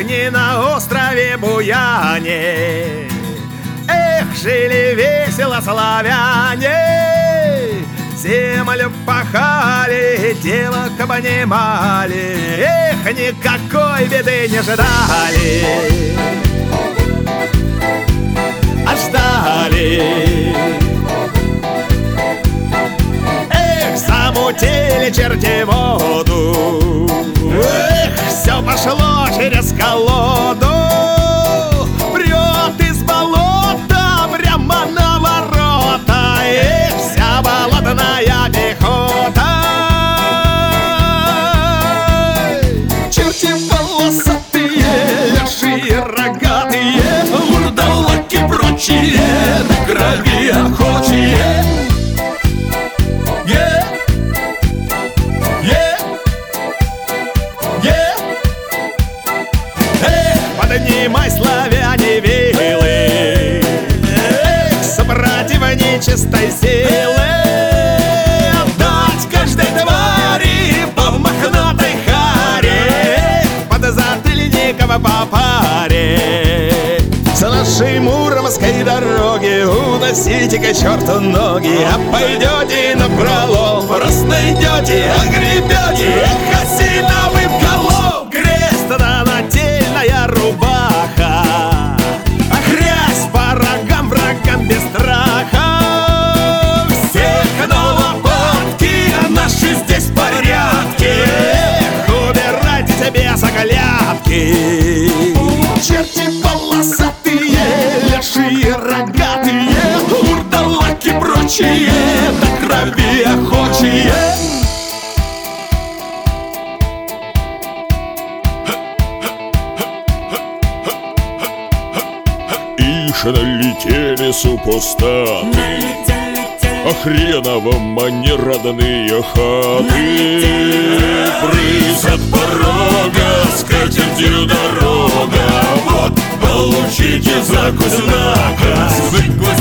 не на острове Буяне. Эх, жили весело славяне, землю пахали, девок обнимали. Эх, никакой беды не ждали, а ждали. Эх, замутили черти воду, эх, все пошло через колоду. Прет из болота прямо на ворота, эх, вся болотная пехота. Черти волосатые, лешие рогатые, вурдалаки прочие, на крови охочие. Поднимай, славяне, вилы, собратьев нечистой силы, отдать каждой твари по мохнатой харе, под затыльников по паре. С нашей муромской дороги уносите к черту ноги, а пойдете напролом, просто идете, огребете, эх, осиновым голов. Крест да нательная рубаха, а грязь по рогам врагам без страха. Всех на лопатки, а наши здесь в порядке, эх, убирайте себе соглядки. Черти волосатые, лешие рогатые, вурдалаки прочие, до крови охочие. Налетели супостаты, а хреновом они родные хаты. Прысь от порога, с катертью дорога, вот получите закусь наказ.